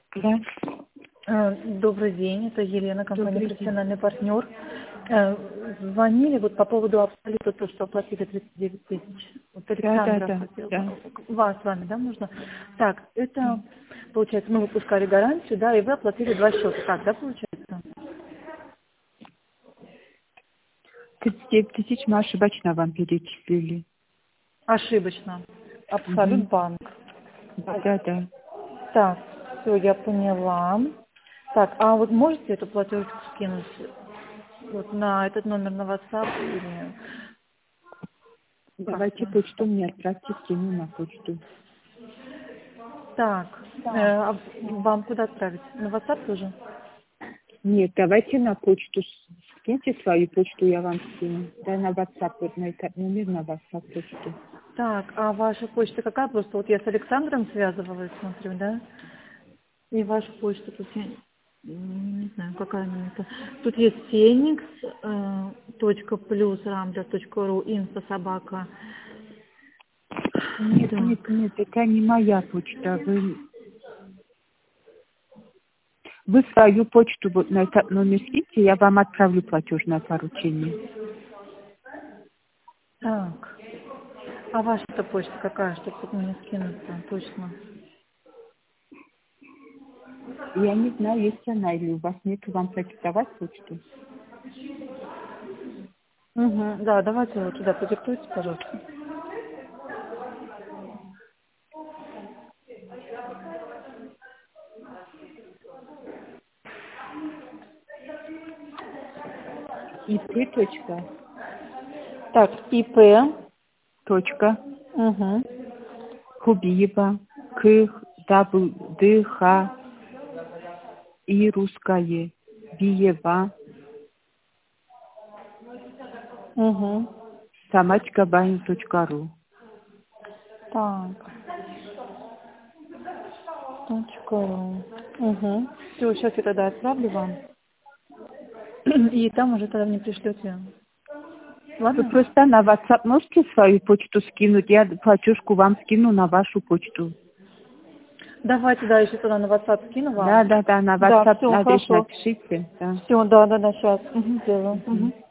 Да. Добрый день, это Елена, компания Добрый день. «Профессиональный партнер». Звонили вот по поводу абсолюта, то, что оплатили 39 тысяч. Вот Александра Да. хотела. Вас с вами, да, можно? Так, это, получается, мы выпускали гарантию, да, и вы оплатили 2 счета. Так, да, получается? 39 тысяч мы ошибочно вам перечислили. Ошибочно. Абсолют банк. Да. Так, все, я поняла. Так, а вот можете эту платежку скинуть вот на этот номер на WhatsApp или Давайте как-то? почту мне отправьте, скину на почту. Так, а вам куда отправить? На WhatsApp тоже? Нет, давайте на почту. Скиньте свою почту, я вам скину. Да, на WhatsApp, вот на этот номер на WhatsApp почту. Так, а ваша почта какая? Просто вот я с Александром связывалась, смотрю, да? И ваша почта тут я не знаю, какая она это. Тут есть Феникс, .plus, info-собака. Нет, Так, это не моя почта. Вы свою почту вот на этот номер скиньте, я вам отправлю платежное поручение. так. А ваша-то почта какая, чтобы тут мне скинуть-то, точно? Я не знаю, есть она или у вас нет, вам продиктовать почту. Угу, да, давайте вот туда продиктуйте, пожалуйста. ip. Так, ИП. Точка. Угу. Хубиева. КДХ. И русское. Биева. Угу. @bain.ru. Так. .ру. Угу. Все, сейчас я тогда отправлю вам. И там уже тогда мне пришлете. Вы Ладно? просто на WhatsApp можете свою почту скинуть? Я платежку вам скину на вашу почту. Давайте, да, еще тогда на WhatsApp скину вам. Да, на Да, WhatsApp все, адрес хорошо. напишите. Да. Все, да, сейчас. Угу, делаю. Угу.